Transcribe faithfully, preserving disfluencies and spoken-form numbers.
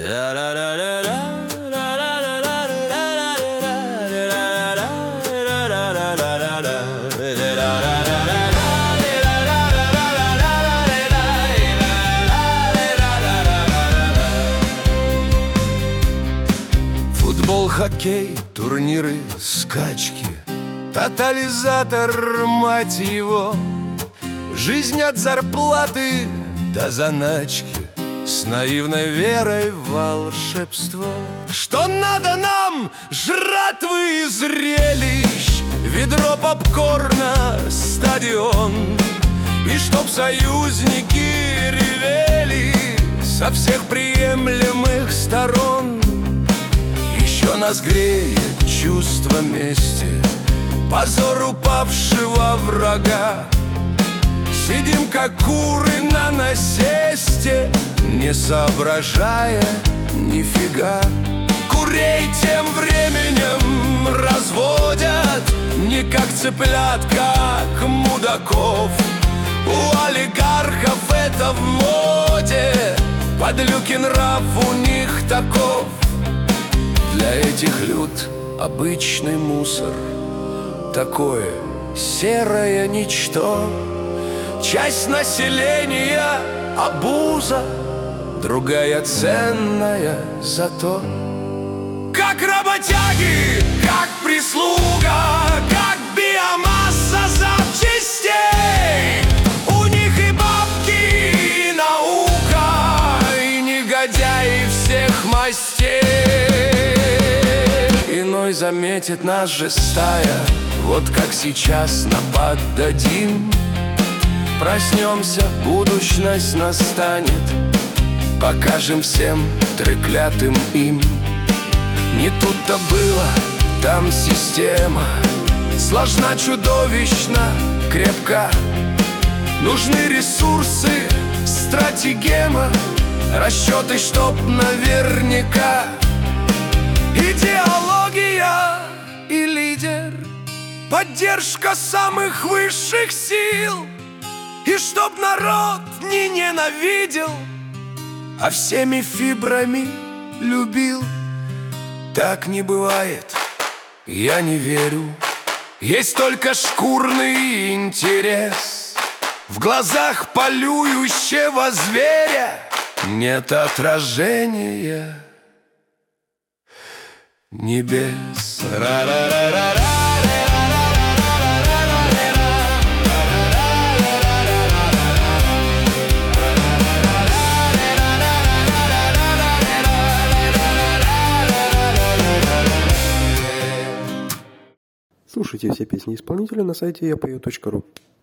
Футбол, хоккей, турниры, скачки, тотализатор, мать его. Жизнь от зарплаты до заначки, с наивной верой в волшебство. Что надо нам? Жратвы и зрелищ, ведро попкорна, стадион. И чтоб союзники ревели со всех приемлемых сторон. Еще нас греет чувство мести, позор упавшего врага. Сидим, как куры на насесте, не соображая нифига. Курей тем временем разводят не как цыплят, как мудаков. У олигархов это в моде, подлюки нрав у них таков. Для этих люд обычный мусор, такое серое ничто. Часть населения — обуза, другая ценная зато. Как работяги, как прислуга, как биомасса запчастей. У них и бабки, и наука, и негодяи всех мастей. Иной заметит нас же стая, вот как сейчас напад дадим. Проснемся, будущность настанет, покажем всем треклятым им. Не тут-то было, там система сложна, чудовищно, крепка. Нужны ресурсы, стратегема, расчеты, чтоб наверняка. Идеология и лидер, поддержка самых высших сил. И чтоб народ не ненавидел, а всеми фибрами любил. Так не бывает, я не верю. Есть только шкурный интерес. В глазах полюющего зверя нет отражения небес. Ра-ра-ра-ра-ра. Слушайте все песни исполнителя на сайте я пою точка ру.